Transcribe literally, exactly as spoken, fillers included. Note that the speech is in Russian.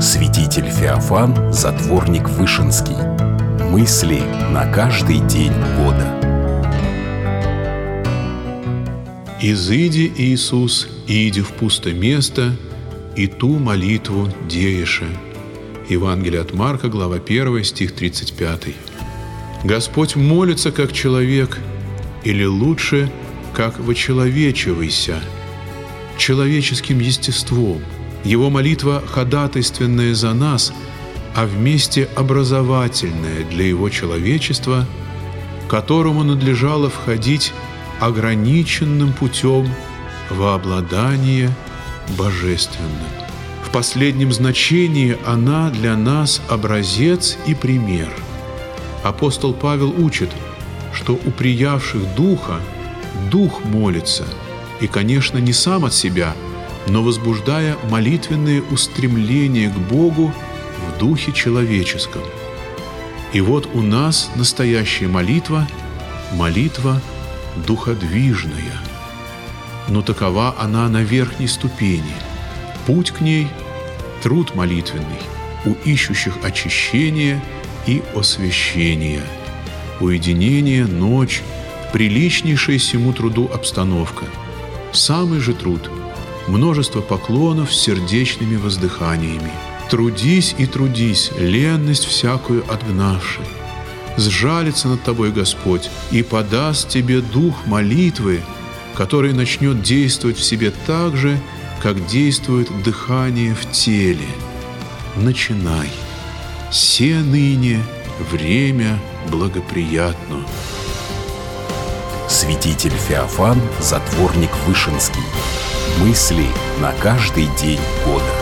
Святитель Феофан, затворник Вышинский. Мысли на каждый день года. «Изыди, Иисус, иди в пусто место, и ту молитву дееше». Евангелие от Марка, глава первая, стих тридцать пятый. Господь молится как человек, или лучше, как вочеловечивайся, человеческим естеством. Его молитва ходатайственная за нас, а вместе образовательная для Его человечества, которому надлежало входить ограниченным путем во обладание божественным. В последнем значении она для нас образец и пример. Апостол Павел учит, что у приявших Духа Дух молится, и, конечно, не сам от себя, но возбуждая молитвенные устремления к Богу в духе человеческом. И вот у нас настоящая молитва – молитва духодвижная. Но такова она на верхней ступени. Путь к ней – труд молитвенный, у ищущих очищения и освящения, уединение, ночь, приличнейшая сему труду обстановка. Самый же труд – множество поклонов с сердечными воздыханиями. Трудись и трудись, ленность всякую отгнавши. Сжалится над тобой Господь и подаст тебе дух молитвы, который начнет действовать в себе так же, как действует дыхание в теле. Начинай. Се ныне время благоприятно. Святитель Феофан, затворник Вышинский. Мысли на каждый день года.